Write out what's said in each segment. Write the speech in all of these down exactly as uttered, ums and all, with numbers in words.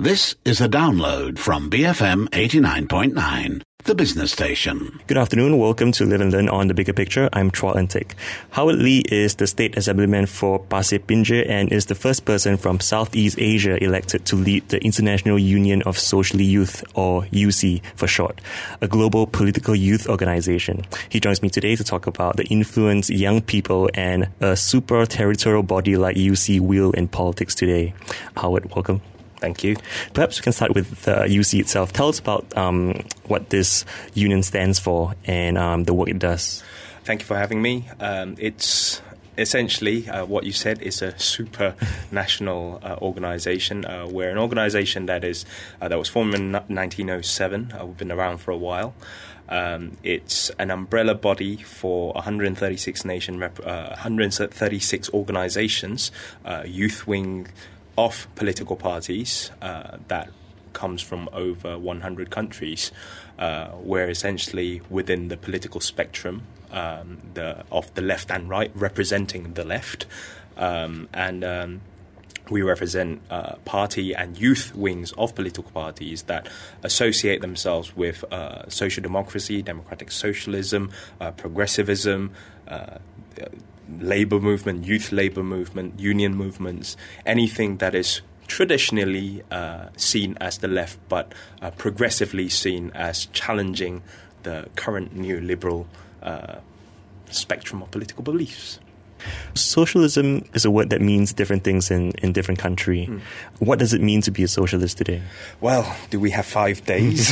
This is a download from B F M eighty-nine point nine, the business station. Good afternoon. Welcome to Live and Learn on The Bigger Picture. I'm Chua Entik. Howard Lee is the State Assemblyman for Pasir Pinjer and is the first person from Southeast Asia elected to lead the International Union of Socially Youth, or U C for short, a global political youth organization. He joins me today to talk about the influence young people and a super-territorial body like U C wield in politics today. Howard, welcome. Thank you. Perhaps we can start with the U C itself. Tell us about um, what this union stands for and um, the work it does. Thank you for having me. Um, it's essentially uh, what you said is a supranational uh, organization. Uh, we're an organization that is uh, that was formed in nineteen oh seven. Uh, we've been around for a while. Um, it's an umbrella body for one hundred thirty-six nation, rep- uh, one hundred thirty-six organizations, uh, youth wing of political parties uh, that comes from over one hundred countries. Uh, we're essentially within the political spectrum um, the, of the left and right, representing the left. Um, and um, we represent uh, party and youth wings of political parties that associate themselves with uh, social democracy, democratic socialism, uh, progressivism, uh, labour movement, youth labour movement, union movements, anything that is traditionally uh, seen as the left but uh, progressively seen as challenging the current neoliberal uh, spectrum of political beliefs. Socialism is a word that means different things in, in different countries. Mm. What does it mean to be a socialist today? Well, do we have five days?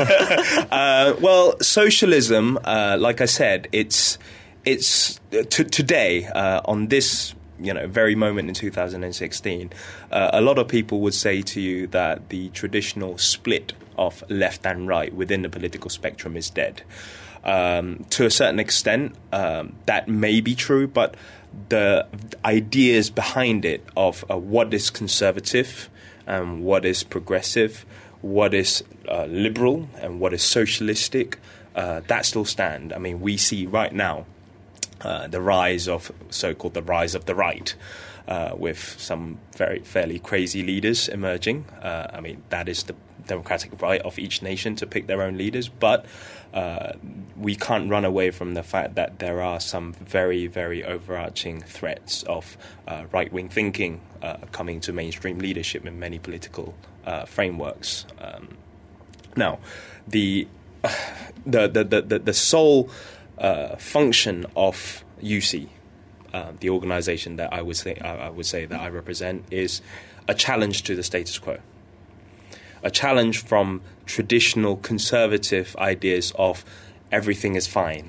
uh, well, socialism, uh, like I said, it's It's uh, t- today, uh, on this you know very moment in two thousand sixteen, uh, a lot of people would say to you that the traditional split of left and right within the political spectrum is dead. Um, to a certain extent, um, that may be true, but the ideas behind it of uh, what is conservative, um, what is progressive, what is uh, liberal, and what is socialistic, uh, that still stand. I mean, we see right now Uh, the rise of so-called the rise of the right, uh, with some very fairly crazy leaders emerging. Uh, I mean, that is the democratic right of each nation to pick their own leaders, but uh, we can't run away from the fact that there are some very, very overarching threats of uh, right-wing thinking uh, coming to mainstream leadership in many political uh, frameworks. Um, now, the, the, the, the, the, the sole Uh, function of U C, uh, the organisation that I would say I would say that I represent, is a challenge to the status quo, a challenge from traditional conservative ideas of everything is fine,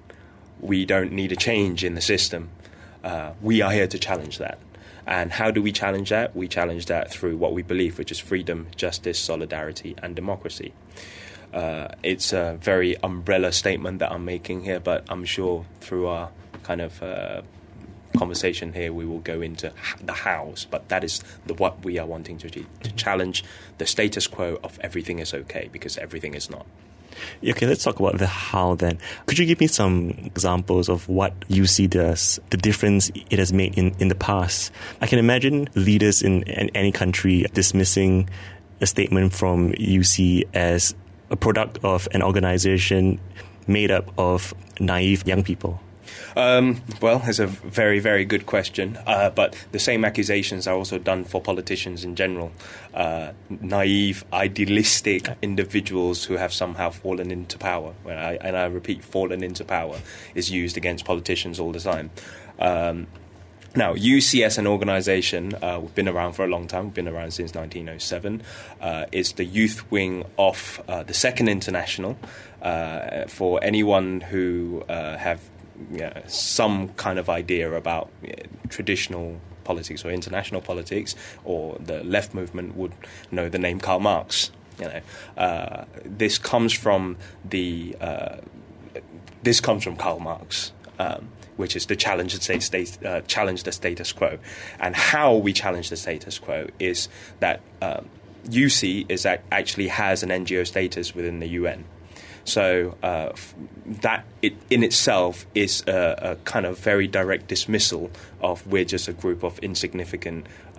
we don't need a change in the system. Uh, we are here to challenge that. And how do we challenge that? We challenge that through what we believe, which is freedom, justice, solidarity, and democracy. Uh, it's a very umbrella statement that I'm making here, but I'm sure through our kind of uh, conversation here we will go into the hows. But that is the what we are wanting to achieve, to challenge the status quo of everything is okay, because everything is not. Okay, let's talk about the how then. Could you give me some examples of what U C does, the difference it has made in, in the past? I can imagine leaders in, in any country dismissing a statement from U C as a product of an organization made up of naive young people? Um, well, it's a very, very good question. Uh, but the same accusations are also done for politicians in general. Uh, naive, idealistic individuals who have somehow fallen into power. When I, and I repeat, fallen into power is used against politicians all the time. Um, Now, U C as an organisation, uh, we've been around for a long time. We've been around since nineteen oh seven. Uh, it's the youth wing of uh, the Second International. Uh, for anyone who uh, have you know, some kind of idea about you know, traditional politics or international politics, or the left movement would know the name Karl Marx. You know, uh, this comes from the uh, this comes from Karl Marx. Um, which is to challenge the, state, uh, challenge the status quo. And how we challenge the status quo is that um, U C is that actually has an N G O status within the U N. So uh, that it, in itself is a, a kind of very direct dismissal of we're just a group of insignificant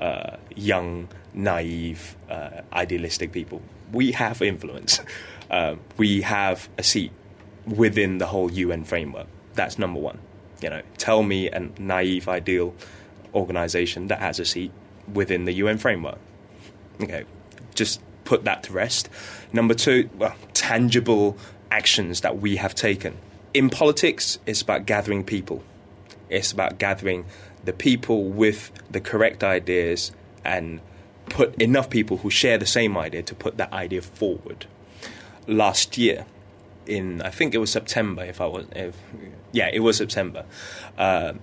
uh, young, naive, uh, idealistic people. We have influence. Uh, we have a seat within the whole U N framework. That's number one. You know, tell me a naive, ideal organization that has a seat within the U N framework. Okay, just put that to rest. Number two, well, tangible actions that we have taken. In politics, it's about gathering people. It's about gathering the people with the correct ideas and put enough people who share the same idea to put that idea forward. Last year, in I think it was September, if I was, if, yeah, it was September. Uh,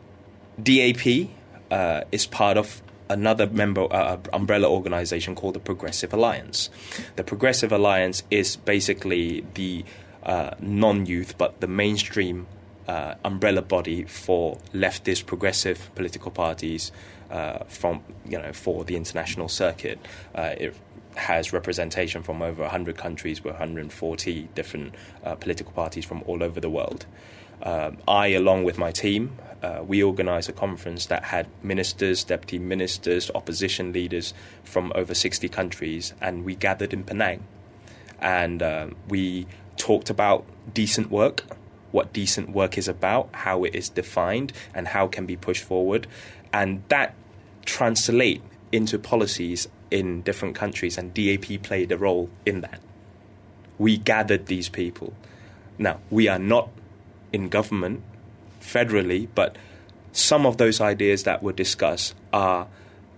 D A P uh, is part of another member uh, umbrella organization called the Progressive Alliance. The Progressive Alliance is basically the uh, non-youth but the mainstream uh, umbrella body for leftist progressive political parties uh, from you know for the international circuit. Uh, it has representation from over one hundred countries with one hundred forty different uh, political parties from all over the world. Um, I, along with my team, uh, we organised a conference that had ministers, deputy ministers, opposition leaders from over sixty countries, and we gathered in Penang. And um, we talked about decent work, what decent work is about, how it is defined, and how it can be pushed forward. And that translate into policies in different countries, and D A P played a role in that. We gathered these people. Now, we are not in government federally, but some of those ideas that were discussed are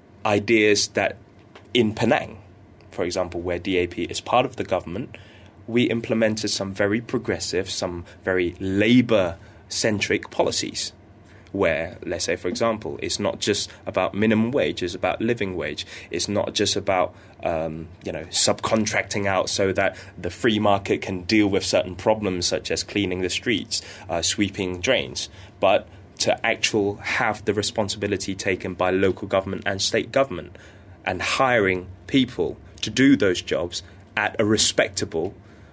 ideas that in Penang, for example, where D A P is part of the government, we implemented some very progressive, some very labour-centric policies where, let's say, for example, it's not just about minimum wage, it's about living wage. It's not just about, um, you know, subcontracting out so that the free market can deal with certain problems such as cleaning the streets, uh, sweeping drains, but to actual have the responsibility taken by local government and state government and hiring people to do those jobs at a respectable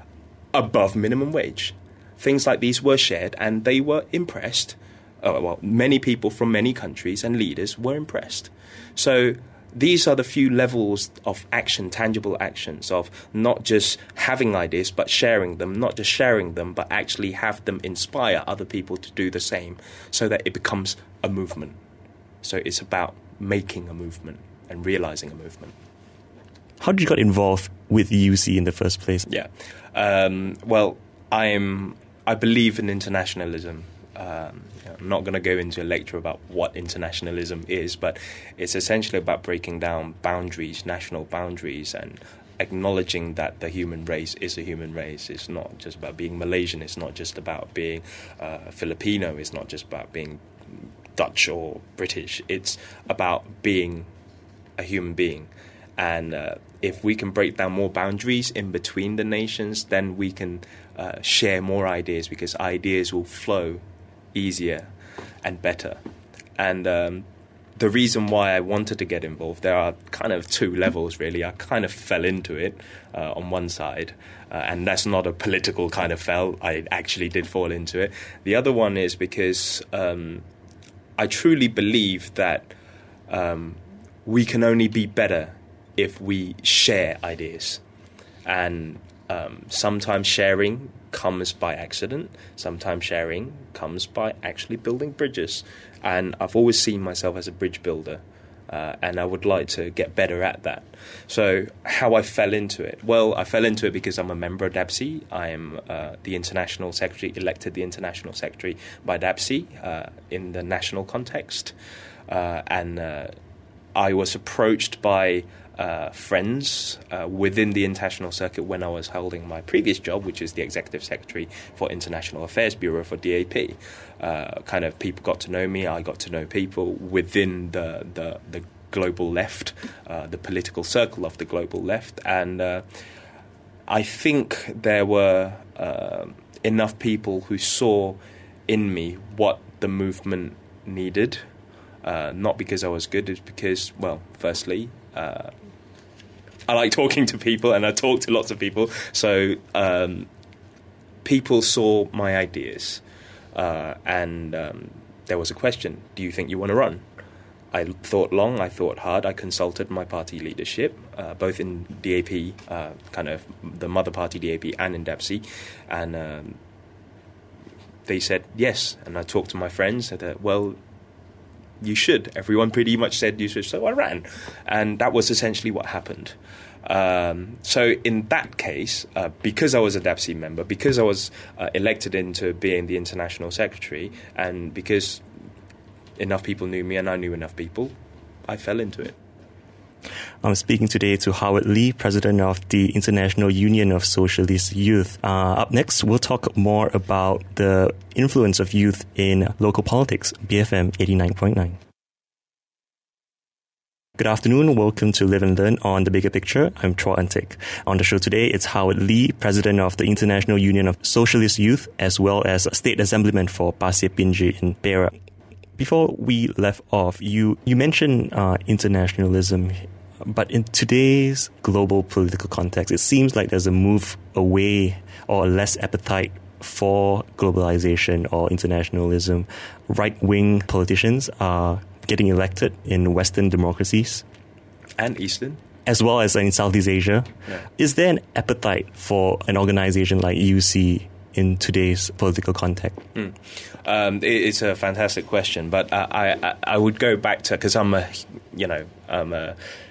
above minimum wage. Things like these were shared and they were impressed. Uh, well, many people from many countries and leaders were impressed. So these are the few levels of action, tangible actions, of not just having ideas, but sharing them, not just sharing them, but actually have them inspire other people to do the same so that it becomes a movement. So it's about making a movement and realizing a movement. How did you get involved with U C in the first place? Yeah. Um, well, I'm, I believe in internationalism. Um, I'm not going to go into a lecture about what internationalism is, but it's essentially about breaking down boundaries, national boundaries, and acknowledging that the human race is a human race. It's not just about being Malaysian. It's not just about being uh, Filipino. It's not just about being Dutch or British. It's about being a human being. And uh, if we can break down more boundaries in between the nations, then we can uh, share more ideas, because ideas will flow easier and better. And um, the reason why I wanted to get involved, there are kind of two levels, really. I kind of fell into it uh, on one side, uh, and that's not a political kind of fell. I actually did fall into it. The other one is because um, I truly believe that um, we can only be better if we share ideas. And um, sometimes sharing comes by accident. Sometimes sharing comes by actually building bridges. And I've always seen myself as a bridge builder, uh, and I would like to get better at that. So how I fell into it? Well, I fell into it because I'm a member of D A B C. I am uh, the international secretary, elected the international secretary by D A B C uh, in the national context. Uh, and uh, I was approached by Uh, friends uh, within the international circuit when I was holding my previous job, which is the Executive Secretary for International Affairs Bureau for D A P. Uh, kind of people got to know me, I got to know people within the, the, the global left, uh, the political circle of the global left, and uh, I think there were uh, enough people who saw in me what the movement needed, uh, not because I was good, it's because, well, firstly, uh, I like talking to people, and I talk to lots of people. So um, people saw my ideas, uh, and um, there was a question: do you think you want to run? I thought long, I thought hard. I consulted my party leadership, uh, both in D A P, uh, kind of the mother party D A P, and in D A P C, and um, they said yes. And I talked to my friends, said that, well, you should. Everyone pretty much said you should, so I ran. And that was essentially what happened. Um, so in that case, uh, because I was a D A P C member, because I was uh, elected into being the international secretary, and because enough people knew me and I knew enough people, I fell into it. I'm speaking today to Howard Lee, president of the International Union of Socialist Youth. Uh, up next, we'll talk more about the influence of youth in local politics. B F M eighty-nine point nine. Good afternoon. Welcome to Live and Learn on The Bigger Picture. I'm Chua Antik. On the show today, it's Howard Lee, president of the International Union of Socialist Youth, as well as state assemblyman for Pasir Pinjir in Perak. Before we left off, you, you mentioned uh, internationalism, but in today's global political context, it seems like there's a move away or less appetite for globalization or internationalism. Right-wing politicians are getting elected in Western democracies. And Eastern. As well as in Southeast Asia. Yeah. Is there an appetite for an organization like U C in today's political context? Mm. Um, it, it's a fantastic question, but I, I, I would go back to, because I'm a, you know, I'm a,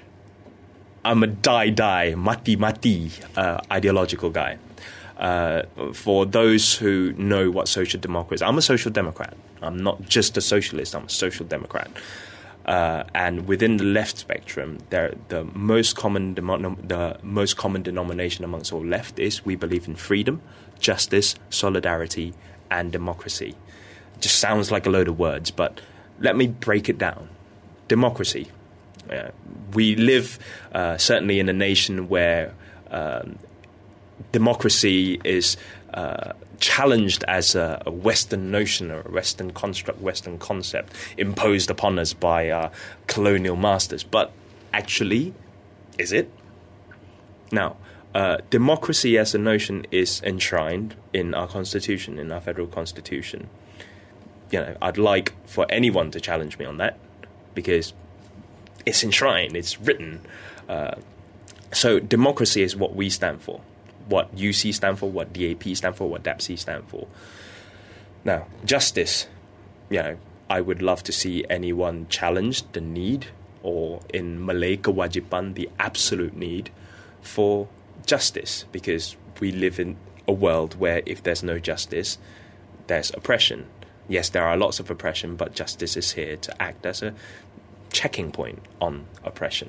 I'm a die-die, mati-mati uh, ideological guy. Uh, for those who know what social democracy, I'm a social democrat. I'm not just a socialist, I'm a social democrat. Uh, and within the left spectrum, there, the most common demo- the most common denomination amongst all left is we believe in freedom, justice, solidarity, and democracy. It just sounds like a load of words, but let me break it down. Democracy. Uh, we live uh, certainly in a nation where um, democracy is uh, challenged as a, a Western notion or a Western construct, Western concept imposed upon us by our colonial masters. But actually, is it? Now, uh, democracy as a notion is enshrined in our constitution, in our federal constitution. You know, I'd like for anyone to challenge me on that because it's enshrined, it's written. Uh, so democracy is what we stand for. What U C stand for, what D A P stand for, what D A P C stand for. Now, justice, you know, I would love to see anyone challenge the need, or in Malay, kewajiban, the absolute need for justice, because we live in a world where if there's no justice, there's oppression. Yes, there are lots of oppression, but justice is here to act as a checking point on oppression.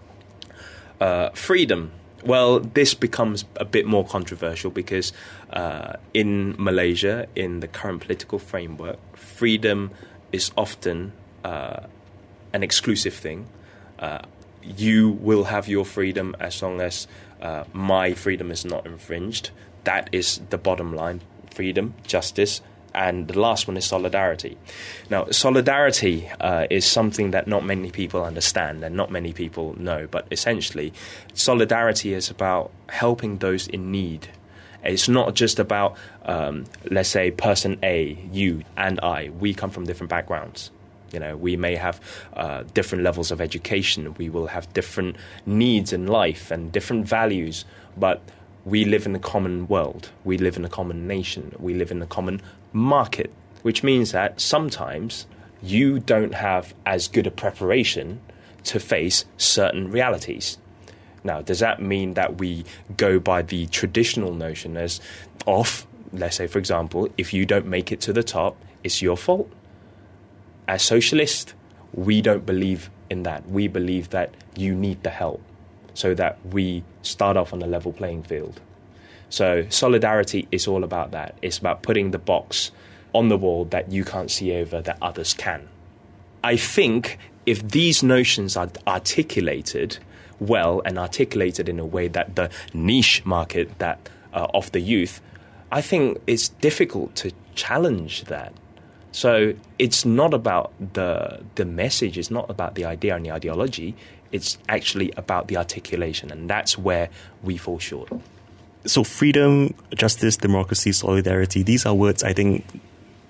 Uh, freedom. Well, this becomes a bit more controversial because uh, in Malaysia, in the current political framework, freedom is often uh, an exclusive thing. Uh, you will have your freedom as long as uh, my freedom is not infringed. That is the bottom line. Freedom, justice, and the last one is solidarity. Now, solidarity uh, is something that not many people understand and not many people know, but essentially, solidarity is about helping those in need. It's not just about, um, let's say, person A, you, and I. We come from different backgrounds. You know, we may have uh, different levels of education. We will have different needs in life and different values, but we live in a common world. We live in a common nation. We live in a common market, which means that sometimes you don't have as good a preparation to face certain realities. Now, does that mean that we go by the traditional notion as of, let's say, for example, if you don't make it to the top, it's your fault? As socialists, we don't believe in that. We believe that you need the help so that we start off on a level playing field. So solidarity is all about that. It's about putting the box on the wall that you can't see over that others can. I think if these notions are articulated well and articulated in a way that the niche market that uh, of the youth, I think it's difficult to challenge that. So it's not about the the message, it's not about the idea and the ideology, it's actually about the articulation, and that's where we fall short. So freedom, justice, democracy, solidarity, these are words I think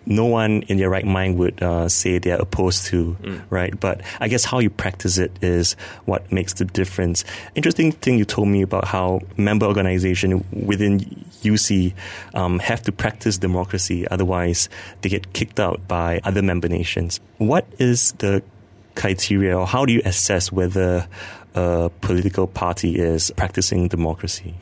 no one in their right mind would uh, say they're opposed to, mm. right? But I guess how you practice it is what makes the difference. Interesting thing you told me about how member organization within U C um, have to practice democracy, otherwise they get kicked out by other member nations. What is the criteria, or how do you assess whether a political party is practicing democracy?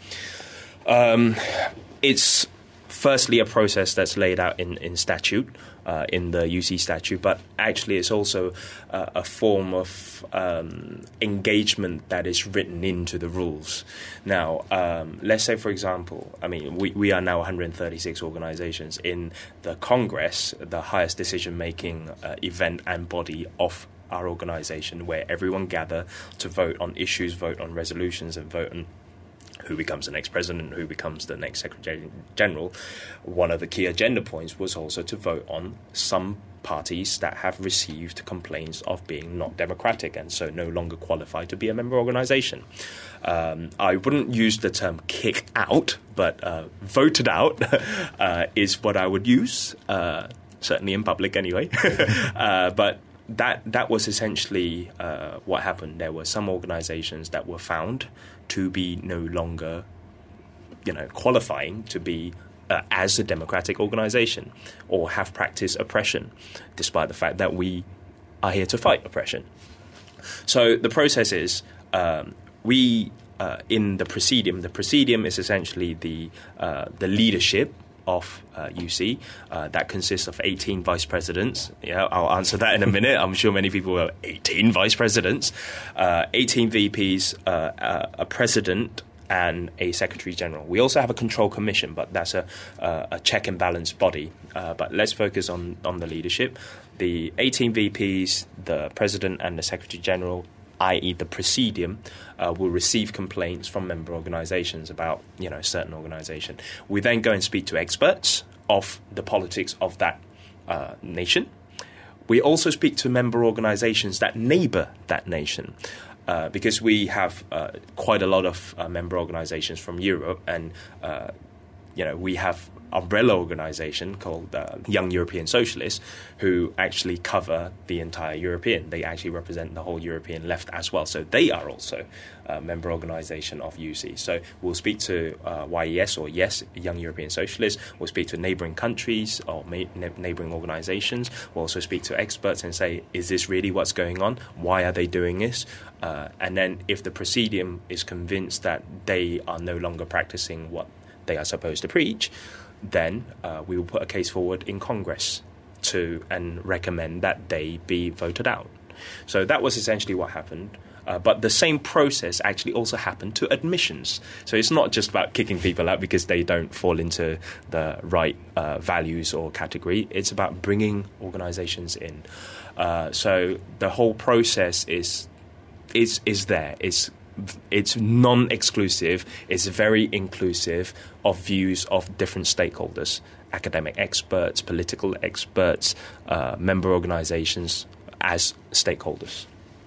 Um, it's firstly a process that's laid out in, in statute, uh, in the U C statute, but actually it's also uh, a form of um, engagement that is written into the rules. Now, um, let's say, for example, I mean, we, we are now one hundred thirty-six organizations. In the Congress, the highest decision-making uh, event and body of our organization, where everyone gather to vote on issues, vote on resolutions, and vote on who becomes the next president, who becomes the next Secretary General. One of the key agenda points was also to vote on some parties that have received complaints of being not democratic and so no longer qualified to be a member organization. Um, I wouldn't use the term kick out, but uh, voted out uh, is what I would use, uh, certainly in public anyway. uh, but That that was essentially uh, what happened. There were some organizations that were found to be no longer, you know, qualifying to be uh, as a democratic organization or have practiced oppression, despite the fact that we are here to fight oppression. So the process is um, we uh, in the Presidium. The Presidium is essentially the uh, the leadership of uh, U C. Uh, that consists of eighteen vice presidents. Yeah, I'll answer that in a minute. I'm sure many people will. eighteen vice presidents, uh, eighteen V Ps, uh, uh, a president, and a secretary general. We also have a control commission, but that's a, uh, a check and balance body. Uh, but let's focus on, on the leadership. The eighteen V Ps, the president, and the secretary general, that is the Presidium, uh, will receive complaints from member organizations about, you know, a certain organization. We then go and speak to experts of the politics of that uh, nation. We also speak to member organizations that neighbor that nation, uh, because we have uh, quite a lot of uh, member organizations from Europe, and, uh, you know, we have umbrella organization called uh, Young European Socialists, who actually cover the entire European. They actually represent the whole European left as well. So they are also a member organization of U C. So we'll speak to uh, Y E S or YES, Young European Socialists. We'll speak to neighboring countries or ma- neighboring organizations. We'll also speak to experts and say, is this really what's going on? Why are they doing this? Uh, and then if the Presidium is convinced that they are no longer practicing what they are supposed to preach, then uh, we will put a case forward in Congress to and recommend that they be voted out. So that was essentially what happened. Uh, but the same process actually also happened to admissions. So it's not just about kicking people out because they don't fall into the right uh, values or category. It's about bringing organizations in. Uh, so the whole process is is is there. It's It's non-exclusive, it's very inclusive of views of different stakeholders, academic experts, political experts, uh, member organizations as stakeholders.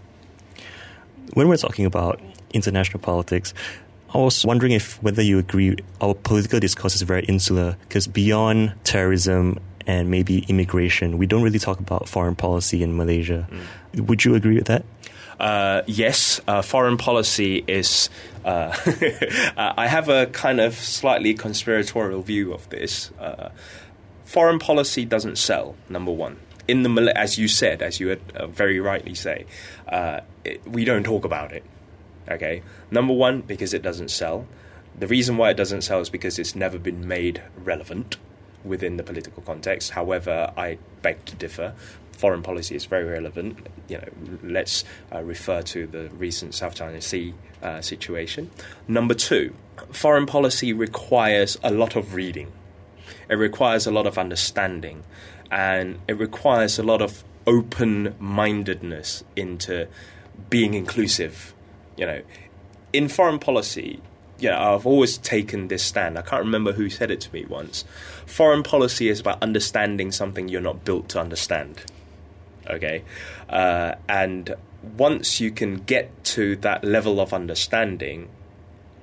When we're talking about international politics, I was wondering if whether you agree our political discourse is very insular, because beyond terrorism and maybe immigration, we don't really talk about foreign policy in Malaysia. Mm. Would you agree with that? Uh, yes, uh, foreign policy is... Uh, I have a kind of slightly conspiratorial view of this. Uh, foreign policy doesn't sell, number one. In the As you said, as you had uh, very rightly say, uh, it, we don't talk about it. Okay, number one, because it doesn't sell. The reason why it doesn't sell is because it's never been made relevant within the political context. However, I beg to differ. Foreign policy is very relevant. You know, let's uh, refer to the recent South China Sea uh, situation. Number two, foreign policy requires a lot of reading. It requires a lot of understanding, and it requires a lot of open-mindedness into being inclusive. You know, in foreign policy, you know, I've always taken this stand. I can't remember who said it to me once. Foreign policy is about understanding something you're not built to understand. Okay, uh, and once you can get to that level of understanding,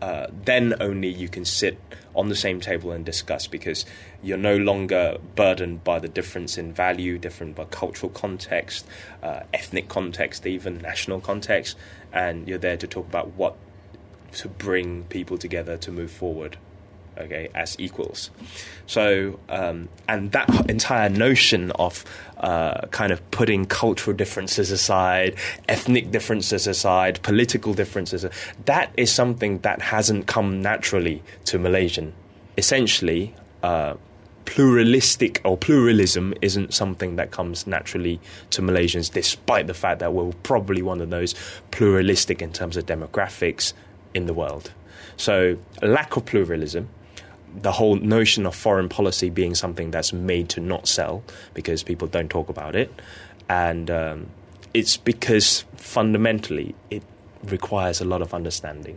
uh, then only you can sit on the same table and discuss, because you're no longer burdened by the difference in value, different by cultural context, uh, ethnic context, even national context, and you're there to talk about what to bring people together to move forward, okay, as equals. So, um, and that entire notion of uh, kind of putting cultural differences aside, ethnic differences aside, political differences, that is something that hasn't come naturally to Malaysian. Essentially, uh, pluralistic or pluralism isn't something that comes naturally to Malaysians, despite the fact that we're probably one of those pluralistic in terms of demographics in the world. So, a lack of pluralism, the whole notion of foreign policy being something that's made to not sell because people don't talk about it, and um, it's because fundamentally it requires a lot of understanding.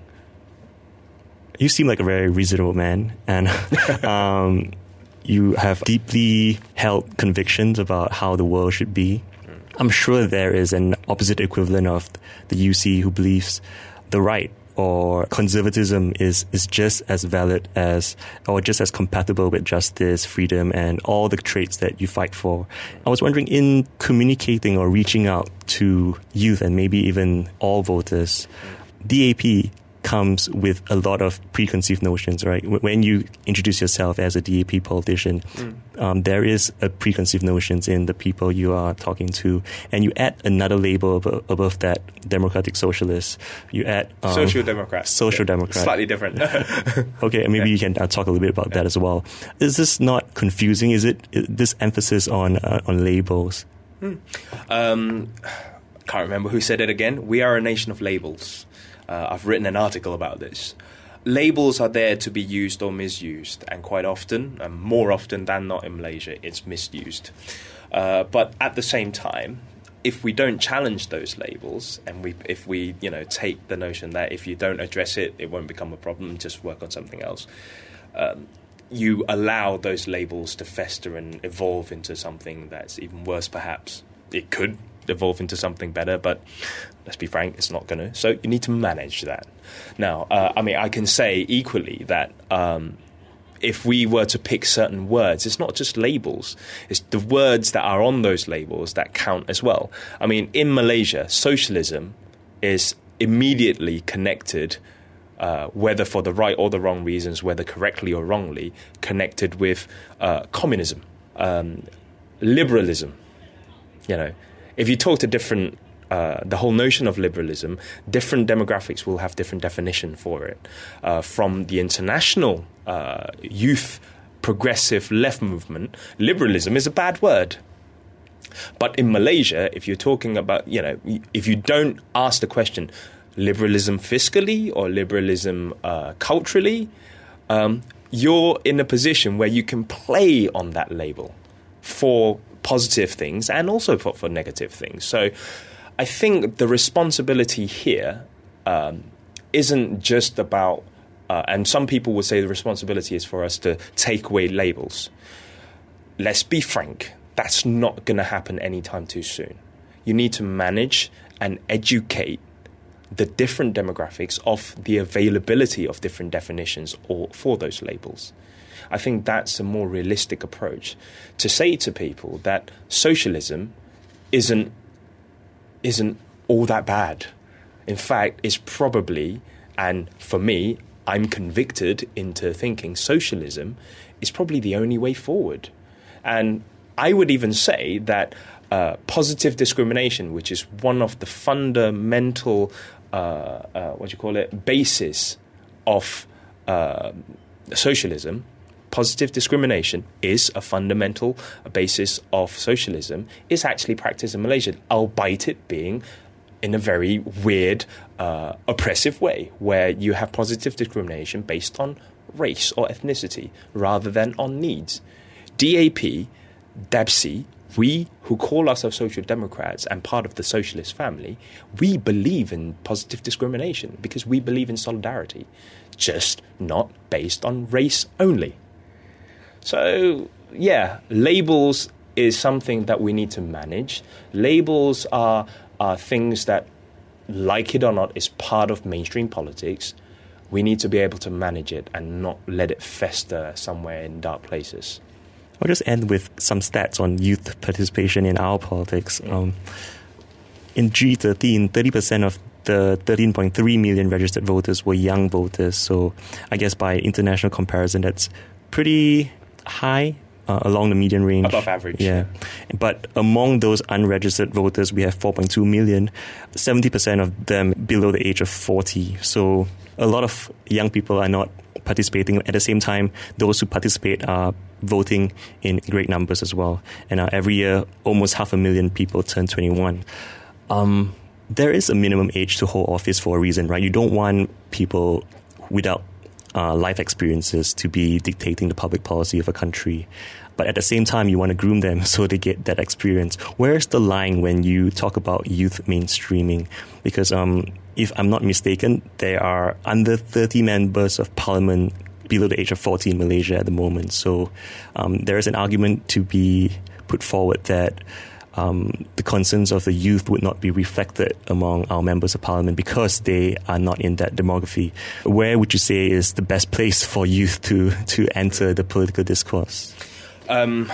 You seem like a very reasonable man, and um, you have deeply held convictions about how the world should be. I'm sure there is an opposite equivalent of the U C who believes the right or conservatism is, is just as valid as, or just as compatible with justice, freedom, and all the traits that you fight for. I was wondering, in communicating or reaching out to youth and maybe even all voters, D A P comes with a lot of preconceived notions, right? When you introduce yourself as a D A P politician, mm. um, there is a preconceived notions in the people you are talking to, and you add another label above, above that, democratic socialist. You add um, social democrat. Social yeah, democrat. Slightly different. Okay, maybe yeah. you can uh, talk a little bit about yeah. that as well. Is this not confusing? Is it is this emphasis on uh, on labels? Mm. Um, can't remember who said it again. We are a nation of labels. Uh, I've written an article about this. Labels are there to be used or misused, and quite often, and more often than not in Malaysia, it's misused. Uh, but at the same time, if we don't challenge those labels, and we, if we, you know, take the notion that if you don't address it, it won't become a problem, just work on something else, um, you allow those labels to fester and evolve into something that's even worse, perhaps. It could evolve into something better, but let's be frank, it's not going to. So you need to manage that. Now, uh, I mean, I can say equally that um, if we were to pick certain words, it's not just labels. It's the words that are on those labels that count as well. I mean, in Malaysia, socialism is immediately connected, uh, whether for the right or the wrong reasons, whether correctly or wrongly, connected with uh, communism, um, liberalism, you know. If you talk to different, uh, the whole notion of liberalism, different demographics will have different definition for it. Uh, from the international uh, youth progressive left movement, liberalism is a bad word. But in Malaysia, if you're talking about, you know, if you don't ask the question, liberalism fiscally or liberalism uh, culturally, um, you're in a position where you can play on that label for positive things and also for, for negative things. So I think the responsibility here um, isn't just about, uh, and some people would say the responsibility is for us to take away labels. Let's be frank, that's not going to happen anytime too soon. You need to manage and educate the different demographics of the availability of different definitions or for those labels. I think that's a more realistic approach, to say to people that socialism isn't isn't all that bad. In fact, it's probably, and for me, I'm convicted into thinking socialism is probably the only way forward. And I would even say that uh, positive discrimination, which is one of the fundamental, uh, uh, what do you call it, basis of uh, socialism, positive discrimination is a fundamental basis of socialism, is actually practiced in Malaysia, albeit it being in a very weird, uh, oppressive way, where you have positive discrimination based on race or ethnicity rather than on needs. D A P, D A B C, we who call ourselves social democrats and part of the socialist family, we believe in positive discrimination because we believe in solidarity, just not based on race only. So, yeah, labels is something that we need to manage. Labels are, are things that, like it or not, is part of mainstream politics. we need to be able to manage it and not let it fester somewhere in dark places. I'll just end with some stats on youth participation in our politics. Um, in G thirteen, thirty percent of the thirteen point three million registered voters were young voters. So I guess by international comparison, that's pretty high uh, along the median range. Above average. Yeah. But among those unregistered voters, we have four point two million, seventy percent of them below the age of forty. So a lot of young people are not participating. At the same time, those who participate are voting in great numbers as well. And uh, every year, almost half a million people turn twenty-one. Um, there is a minimum age to hold office for a reason, right? You don't want people without uh, life experiences to be dictating the public policy of a country. But at the same time, you want to groom them so they get that experience. Where's the line when you talk about youth mainstreaming? Because um, if I'm not mistaken, there are under thirty members of parliament below the age of forty in Malaysia at the moment. So um, there is an argument to be put forward that um, the concerns of the youth would not be reflected among our members of parliament because they are not in that demography. Where would you say is the best place for youth to, to enter the political discourse? Um,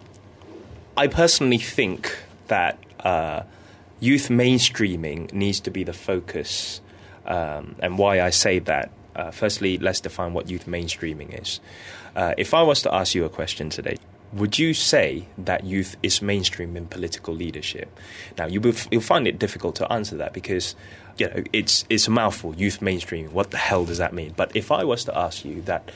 I personally think that uh, youth mainstreaming needs to be the focus. Um, and why I say that, uh, firstly, let's define what youth mainstreaming is. Uh, if I was to ask you a question today, would you say that youth is mainstream in political leadership? Now, you will, you'll find it difficult to answer that because, you know, it's it's a mouthful, youth mainstreaming. What the hell does that mean? But if I was to ask you that,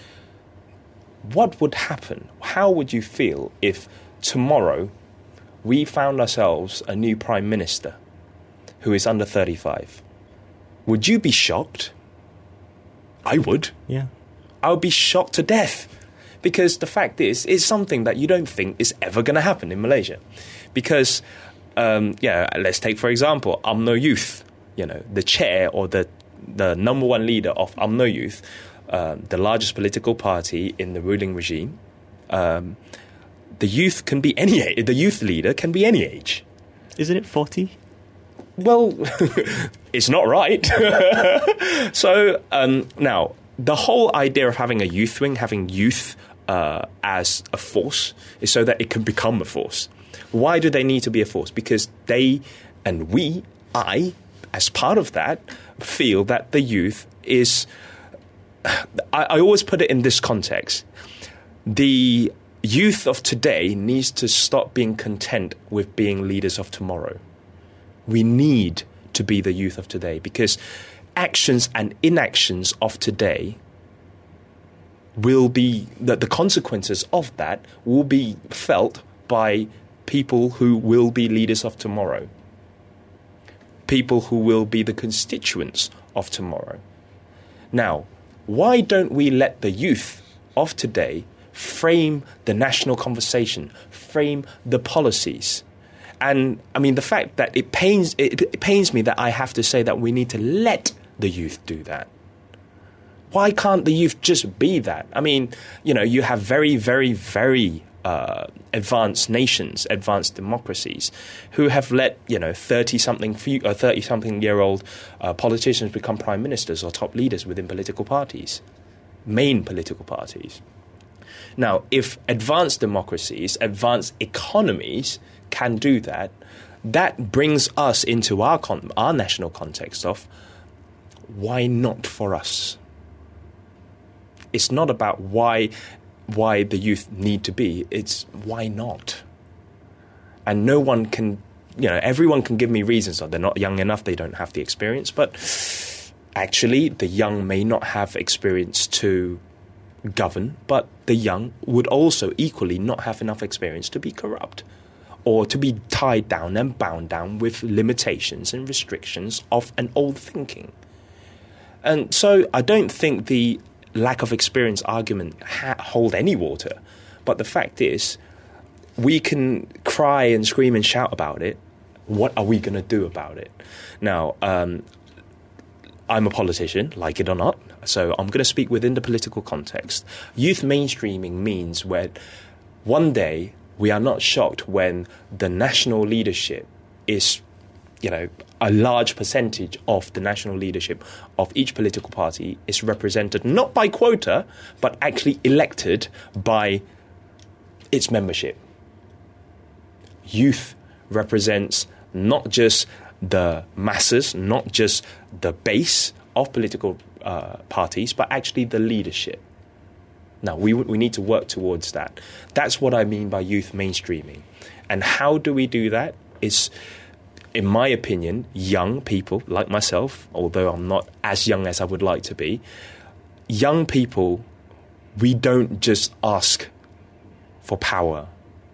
what would happen? How would you feel if tomorrow we found ourselves a new prime minister who is under thirty-five? Would you be shocked? I would. Yeah. I would be shocked to death. Because the fact is, it's something that you don't think is ever going to happen in Malaysia. Because, um, yeah, let's take, for example, U M N O Youth. You know, the chair or the the number one leader of U M N O Youth, um, the largest political party in the ruling regime, um, the youth can be any age. The youth leader can be any age. Isn't it forty? Well, it's not right. So, um, now, the whole idea of having a youth wing, having youth uh, as a force, is so that it can become a force. Why do they need to be a force? Because they and we, I, as part of that, feel that the youth is... I, I always put it in this context. The youth of today needs to stop being content with being leaders of tomorrow. We need to be the youth of today because actions and inactions of today will be, that the consequences of that will be felt by people who will be leaders of tomorrow. People who will be the constituents of tomorrow. Now, why don't we let the youth of today frame the national conversation, frame the policies? And I mean, the fact that it pains it, it pains me that I have to say that we need to let the youth do that. Why can't the youth just be that? I mean, you know, you have very, very, very uh, advanced nations, advanced democracies, who have let, you know, thirty-something, uh, thirty-something-year-old uh, politicians become prime ministers or top leaders within political parties, main political parties. Now, if advanced democracies, advanced economies can do that, that brings us into our con- our national context of why not for us? It's not about why why the youth need to be, it's why not? And no one can, you know, everyone can give me reasons. Oh, they're not young enough, they don't have the experience. But actually, the young may not have experience to govern, but the young would also equally not have enough experience to be corrupt or to be tied down and bound down with limitations and restrictions of an old thinking. And so I don't think the lack of experience argument ha- hold any water. But the fact is, we can cry and scream and shout about it. What are we going to do about it? Now, um, I'm a politician, like it or not, so I'm going to speak within the political context. Youth mainstreaming means when one day we are not shocked when the national leadership is you know, a large percentage of the national leadership of each political party is represented not by quota, but actually elected by its membership. Youth represents not just the masses, not just the base of political uh, parties, but actually the leadership. Now, we we need to work towards that. That's what I mean by youth mainstreaming. And how do we do that? Is, in my opinion, young people like myself, although I'm not as young as I would like to be, young people, we don't just ask for power.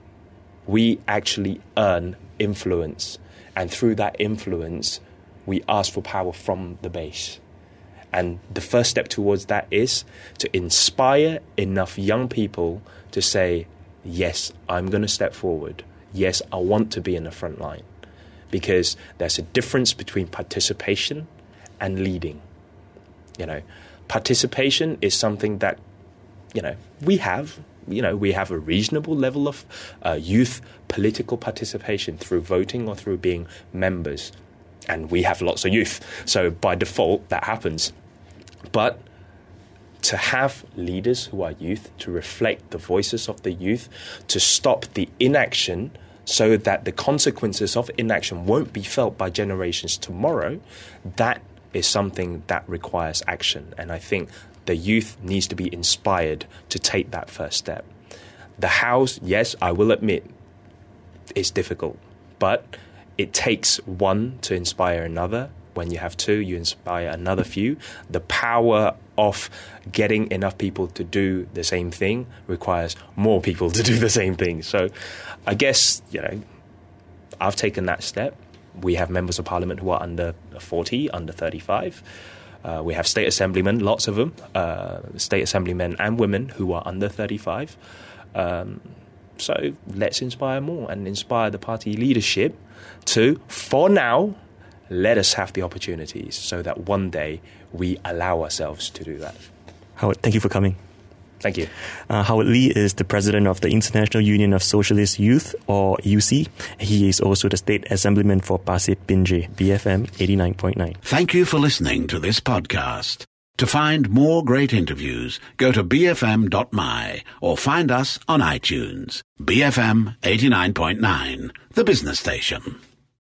We actually earn influence. And through that influence, we ask for power from the base. And the first step towards that is to inspire enough young people to say, yes, I'm going to step forward. Yes, I want to be in the front line. Because there's a difference between participation and leading. You know, participation is something that, you know, we have. You know, we have a reasonable level of uh, youth political participation through voting or through being members. And we have lots of youth. So by default, that happens. But to have leaders who are youth, to reflect the voices of the youth, to stop the inaction so that the consequences of inaction won't be felt by generations tomorrow, that is something that requires action. And I think the youth needs to be inspired to take that first step. The house, yes, I will admit, is difficult, but it takes one to inspire another. When you have two, you inspire another few. The power of getting enough people to do the same thing requires more people to do the same thing. So I guess, you know, I've taken that step. We have members of parliament who are under forty, under thirty-five. Uh, we have state assemblymen, lots of them, uh, state assemblymen and women who are under thirty-five. Um, so let's inspire more and inspire the party leadership to, for now, let us have the opportunities so that one day we allow ourselves to do that. Howard, thank you for coming. Thank you. Uh, Howard Lee is the president of the International Union of Socialist Youth, or U C. He is also the state assemblyman for Pasir Pinjir, B F M eighty-nine point nine. Thank you for listening to this podcast. To find more great interviews, go to b f m dot m y or find us on iTunes. B F M eighty-nine point nine, the business station.